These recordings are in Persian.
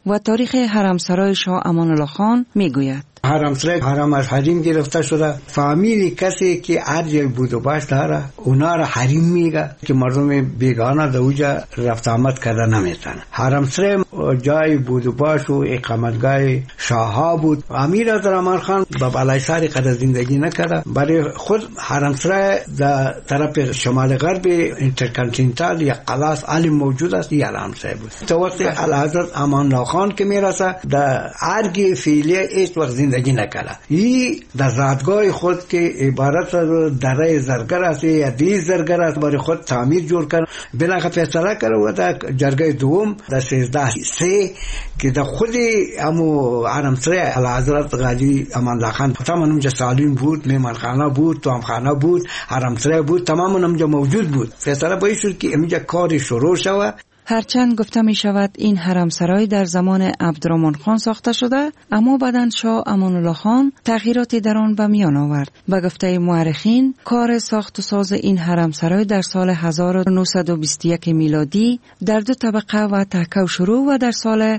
و تاریخ حرمسرای شاه امان الله خان میگوید. حرمسرای حرم از حریم گرفته شده. فامیل کسی که هر جای بود و باش داره اونا را حریم میگه که مردم بیگانه در اوجا رفت آمد کرده نمیتونه. حرمسرای جای بود و باش و اقامتگاه شاه ها بود. امیر عبدالرحمن خان با بالایسر قدر زندگی نکرده، برای خود حرمسرای در طرف شمال غرب اینترکانتیننتال یا قلاس علی موجود است. یا حرمسرای بود تا وقت اعلیحضرت امان الله خان که میرسه در ارگ فعلی هیچ وقت زندگی نکرده. این در زادگاه خود که عبارت از دره زرگر است یا دی زرگر است برای خود تعمیر جور کرد. بناخ فیصله کرد و در جرگه دوم در 13 که در خود امو حرمسرای اعلیحضرت غازی امان الله خان تمام اونجا سالین بود، مهمانخانه بود، توامخانه بود، حرمسرای بود، تمام اونجا موجود بود. فیصله باید شد که اینجا کاری شروع شود. هرچند گفته می شود این حرمسرای در زمان عبدالرحمن خان ساخته شده، اما بعداً شاه امان الله خان تغییراتی در آن به میان آورد. به گفته مورخین کار ساخت و ساز این حرمسرای در سال 1921 میلادی در 2 طبقه و تکه شروع و در سال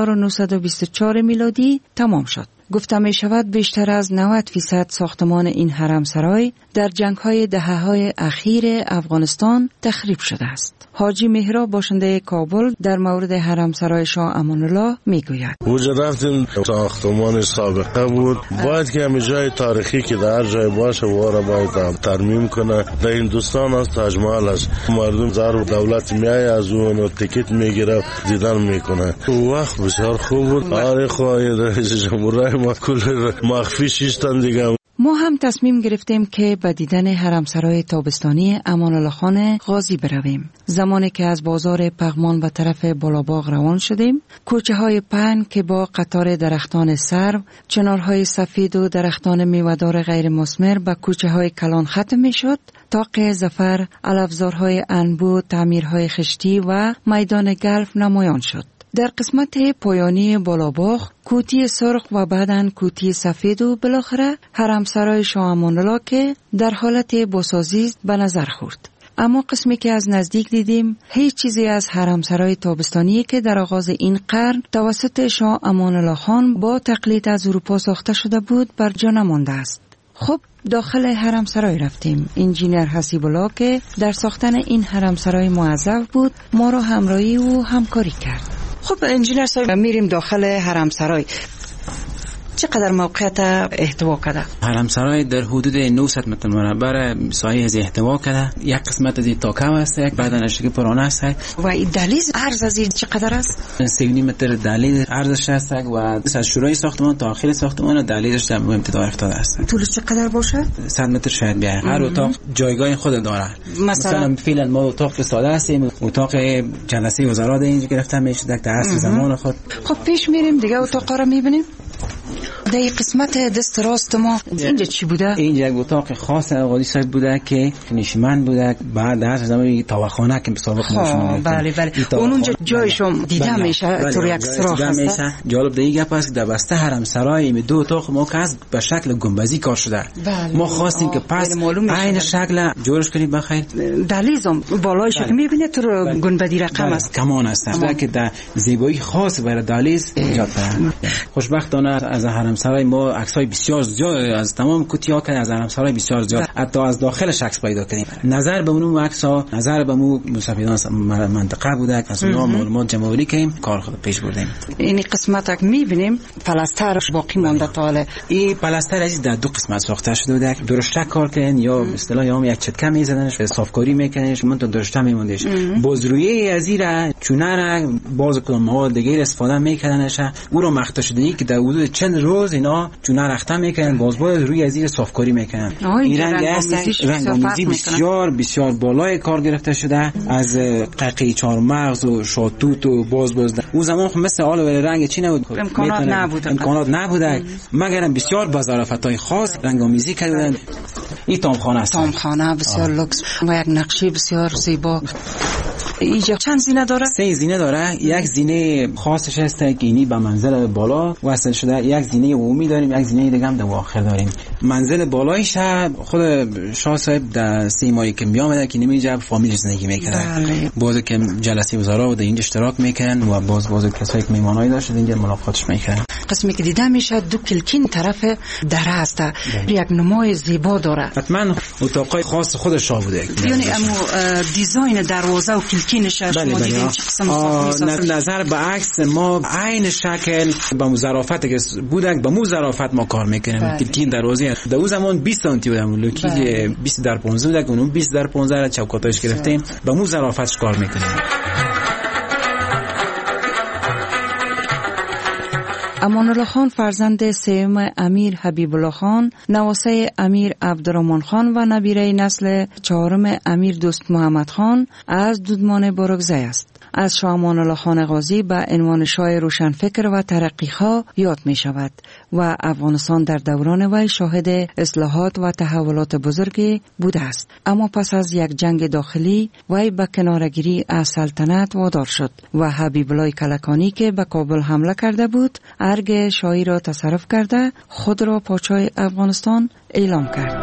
1924 میلادی تمام شد. گفته می شود بیشتر از 90% ساختمان این حرمسرای در جنگ‌های دهه‌های اخیر افغانستان تخریب شده است. حاجی مهراب باشنده کابل در مورد حرمسرای شاه امان الله میگوید. اونجا رفتیم ساختمان سابقه بود، باید که همه جای تاریخی که در جای باشه واره باید ترمیم کنه. در هندوستان از تاج محل است، مردم زار دولت میای از اون تیکت میگیره دیدن میکنه. اون وقت بسیار خوب بود. آره خواهی رئیس جمهوری ما کل مخفی شیشتن دیگه. ما هم تصمیم گرفتیم که به دیدن حرمسرای تابستانی امان الله خان غازی برویم. زمانی که از بازار پغمان به طرف بالاباغ روان شدیم، کوچه های پهن که با قطار درختان سرو، چنارهای سفید و درختان میوه‌دار غیر مثمر به کوچه های کلان ختم می شد، طاق ظفر، علفزارهای انبوه، تعمیرهای خشتی و میدان گلف نمایان شد. در قسمت پایانی بالاباغ کوتی سرخ و بعداً کوتی سفید و بالاخره حرمسرای شاه امان الله که در حالت بازسازی به نظر خورد. اما قسمی که از نزدیک دیدیم هیچ چیزی از حرمسرای تابستانی که در آغاز این قرن توسط شاه امان الله خان با تقلید از اروپا ساخته شده بود بر جا نمانده است. خب داخل حرمسرای رفتیم. انجینر حسیب الله که در ساختن این حرمسرای معذب بود ما را همراهی و همکاری کرد. خب انجینر صاحب میریم داخل حرمسرای. چقدر موقعیت احتوا کرده؟ حرمسرای در حدود 900 متر مربع سایه از احتوا کرده. یک قسمت از تاکم است، یک بدنش که پرانه است. و این دهلیز عرض از این چقدر است؟ 3.5 متر دهلیز عرضش است و از شروع ساختمان تا آخر ساختمان دهلیزش در امتداد افتاده است. طولش چقدر باشه؟ 100 متر شاید بیاید. هر اتاق جایگاه خود داره. مثلا فعلا ما اتاق ساده هستیم، اتاق جلسه وزرا اینجا گرفته میشه در عصر زمان خود. خب پیش میریم دیگه اتاقا رو میبینیم. در این قسمت دست راست ما اینجا چی بوده؟ اینجا یک اتاق خاص آقای صاحب بوده که نشیمن بوده، بعد از زمان تاوخانه که سابق نشون. بله بله. اونجا جایشون دیده میشه تو یک سراخ است. جالب دیگه گپ است که در بسته حرمسرای می 2 اتاق ما که به شکل گنبدی کار شده. ما خواستیم که پس عین شکل جورش کنیم بخیر. دهلیزم بالایش که میبینه تو گنبدی رقم است. کمان است که در زیبایی خاص برای دهلیز ایجاد کرده. خوشبختانه از حرمسرای ما عکسای بسیار زیاد از تمام کوتی‌ها که از حرمسرای بسیار زیاد حتی از داخلش عکس پیدا کردیم. نظر به اون عکس‌ها، نظر به مو مسافران منطقه بوده که از اونها معلومات جمع‌آوری کردیم، کار خود پیش بردیم. این قسمت که می‌بینیم پلاسترش باقی مونده تا حالا. این پلاستر از در 2 قسمت ساخته شده بوده. درشتک کار کردن یا به اصطلاح یا یک چتکه می‌زدنش، صافکاری می‌کردنش، من تو درشته می‌موندش. بازرویی از این چونه را باز کدام مواد دیگه استفاده می‌کردنش. او رو مخته شدنی که در حدود چند روز اینا چونه رخته میکنن، باز روی از زیر صافکاری میکنن. این رنگ رنگ‌آمیزی بسیار بسیار بالای کار گرفته شده از ققی چهارمغز و شاتوت و باز اون زمان خب مثل حال رنگ چی نبود، امکانات نبوده مگر بسیار با ظرافت‌های خاص رنگ‌آمیزی کردن. این تامخانه است، تامخانه بسیار لوکس و یک نقشی بسیار زیبا. اینجا چند زینه داره؟ 3 زینه داره. یک زینه خاصش هست که اینی به منزل بالا وصل شده، یک زینه عمومی داریم، یک زینه دیگه هم در آخر داریم. منزل بالایش خود شاه صاحب در 3 ماهی که میامده که نمیجا فامیل زندگی میکنه. بازی که جلسه وزرا و اینجا اشتراک میکنن و باز کسایی که میهمانایی داشت اینجا ملاقاتش میکنن. قسمی که دیده میشه دو کلکین طرف دره است، یک نمای زیبا داره. حتما اتاقای خاص خود شاه بوده. یعنی امو دیزاین دروازه و کلکینش شما دیدین چه قسم نظر به عکس ما عین شکل با ظرافت که بودک با مو ظرافت ما کار میکنیم. کلکین دروازه در اون زمان 20 سانتی بود، لوکی 20 در 15 بود، اون 20 در 15 را چوکاتش گرفتیم با مو ظرافتش کار میکنیم. امان الله خان فرزند سوم امیر حبیب الله خان، نواسه امیر عبدالرحمن خان و نبیره نسل 4 امیر دوست محمد خان از دودمان بارکزی است. از شاه امان الله خان غازی به عنوان شاه روشنفکر و ترقیخواه یاد می شود و افغانستان در دوران وی شاهد اصلاحات و تحولات بزرگی بوده است. اما پس از یک جنگ داخلی وی به کناره‌گیری از سلطنت وادار شد و حبیب الله کلکانی که به کابل حمله کرده بود ارگ شاهی را تصرف کرده خود را پادشاه افغانستان اعلام کرد.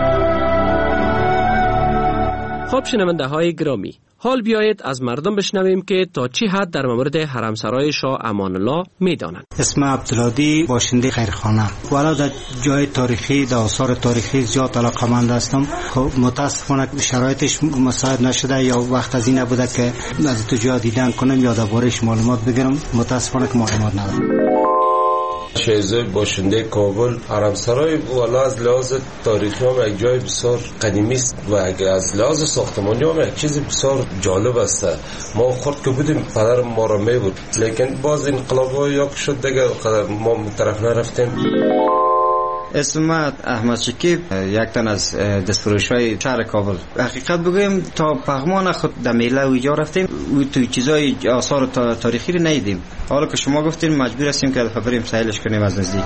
خب شنونده های گرامی، حال بیایید از مردم بشنویم که تا چی حد در مورد حرمسرای شاه امان الله میدانند. اسم عبدالهادی، باشنده خیرخانه. والا در جای تاریخی، در آثار تاریخی زیاد علاقه‌مند هستم. خب متاسفانه شرایطش مساعد نشده یا وقت از این نبوده که از تو جا دیدن کنم یا درباره‌اش معلومات بگیرم. متاسفانه که معلومات ندارم. شیزه باشنده کابل، حرمسرای والا از لحاظ تاریخی هم یک جای بسیار قدیمی است و از لحاظ ساختمانی هم یک چیز بسیار جالب است. ما خود که بودیم پدر ما را می بود، لیکن باز انقلاب‌ها یا شد دیگه ما طرف نرفتیم. اسم احمد شکیب، یک تن از دستفروش‌های شهر کابل. حقیقت بگویم تا پغمان خود در میله و اینجا رفتیم و تو چیزای آثار تاریخی رو ندیدیم. حالا که شما گفتین مجبور هستیم که بریم سیلش کنیم از نزدیک.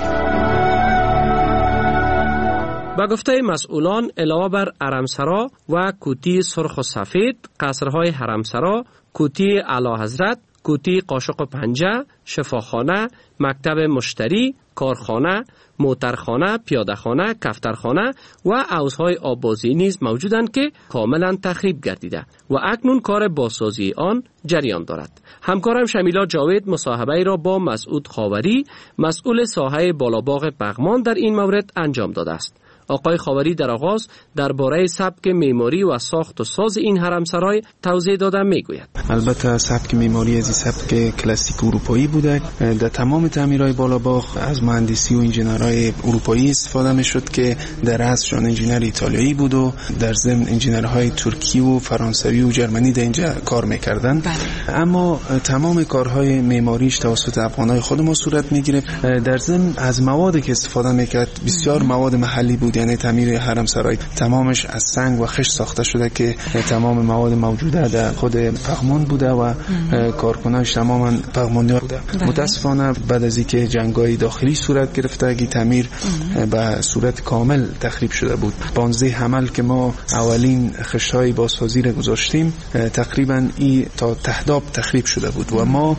با گفته مسئولان علاوه بر حرمسرا و کوتی سرخ و سفید، قصرهای حرمسرا، کوتی اعلیحضرت، کوتی قاشق و پنجه، شفاخانه، مکتب مشتری، کارخانه، موترخانه، پیادهخانه، کفترخانه و حوضهای آببازی نیز موجودند که کاملا تخریب گردیده و اکنون کار بازسازی آن جریان دارد. همکارم شمیلا جاوید مصاحبه را با مسعود خاوری، مسئول ساحه بالاباغ بغمان در این مورد انجام داده است. آقای خاوری در آغاز درباره سبک معماری و ساخت و ساز این حرمسرای توضیح داده میگوید. البته سبک معماری از سبک کلاسیک اروپایی بوده. در تمام تعمیرهای بالاباغ از مهندسی و انجینرهای اروپایی استفاده میشد که در اصلشون انجینر ایتالیایی بود و در ضمن انجینرهای ترکی و فرانسوی و جرمنی در اینجا کار میکردن. اما تمام کارهای معماریش توسط افغانای خود ما صورت میگرفت. در ضمن از موادی که استفاده میکرد بسیار مواد محلی بود، یعنی تعمیر حرمسرای تمامش از سنگ و خشت ساخته شده که تمام مواد موجوده در خود پغمان بوده و کارکنانش تماما پغمانی‌ها بوده. متاسفانه بعد از اینکه جنگ‌های داخلی صورت گرفته که تعمیر به صورت کامل تخریب شده بود. 15 حمل که ما اولین خشت‌های بازسازی را گذاشتیم تقریبا این تا تهداب تخریب شده بود و ما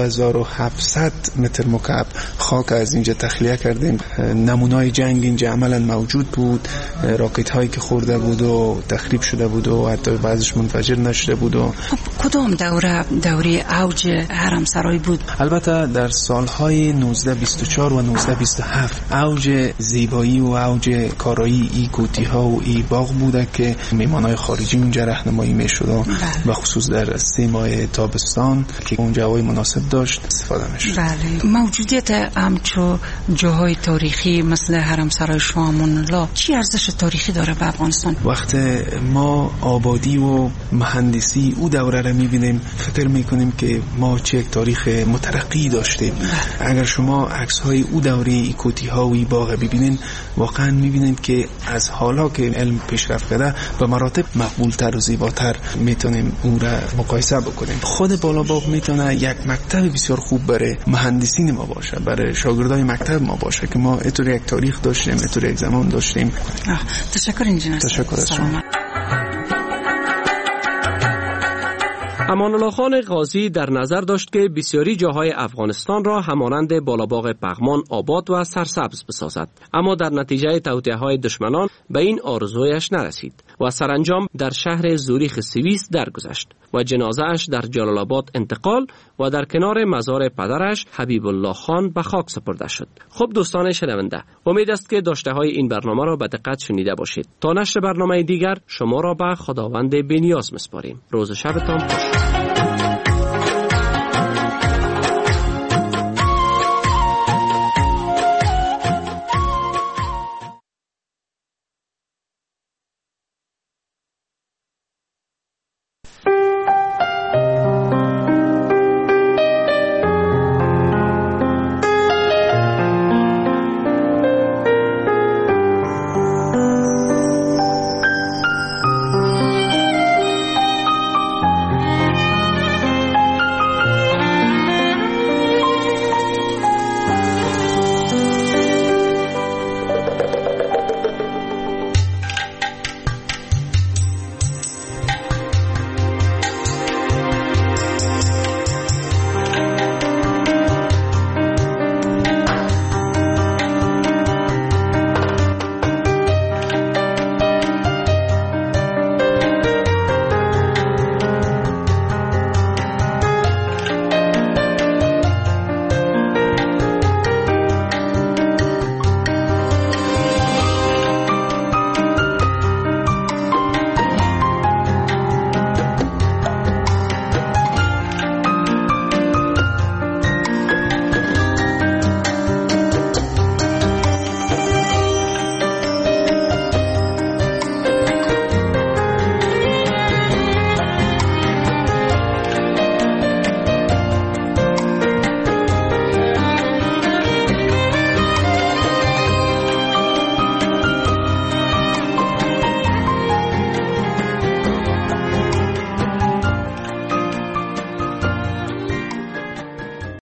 2700 متر مکعب خاک از اینجا تخلیه کردیم. نمونه‌های جنگ اینجا عملاً موجود بود، راکت هایی که خورده بود و تخریب شده بود و حتی بعضش منفجر نشده بود. و کدام دوره اوج حرمسرای بود؟ البته در سالهای 1924 و 1927 اوج زیبایی و اوج کارایی ای کوتی ها و ای باغ بوده که میهمانای خارجی اونجا راهنمایی میشد و خصوص در 3 ماه تابستان که اونجا هوای مناسب داشت استفاده میشد. بله. موجودیت همچو جاهای تاریخی مثل حرمسرای شاه امان الله چی ارزش تاریخی داره به افغانستان؟ وقت ما آبادی و مهندسی او دوره را میبینیم فکر میکنیم که ما چه یک تاریخ مترقی داشتیم. اگر شما عکس‌های او دوره کوتی ها و باغ ببینین واقعا میبینید که از حالا که علم پیشرفت کرده به مراتب مقبولتر و زیباتر میتونیم اون را مقایسه بکنیم. خود بالاباغ میتونه یک مکتب بسیار خوب برای مهندسین ما باشه، برای شاگردای مکتب ما باشه که ما اینطور یک تاریخ داشتیم، اینطور یک زمان داشتیم. تشکر انجینر. تشکر از شما. امان الله خان غازی در نظر داشت که بسیاری جاهای افغانستان را همانند بالاباغ پغمان آباد و سرسبز بسازد، اما در نتیجه توطئه‌های دشمنان به این آرزویش نرسید و سرانجام در شهر زوریخ سوئیس درگذشت و جنازه‌اش در جلال آباد انتقال و در کنار مزار پدرش حبیب الله خان به خاک سپرده شد. خب دوستان شنونده، امید است که داشته‌های این برنامه را به دقت شنیده باشید. تا نشر برنامه دیگر شما را به خداوند بی‌نیاز می‌سپاریم. روز شبتان خوش.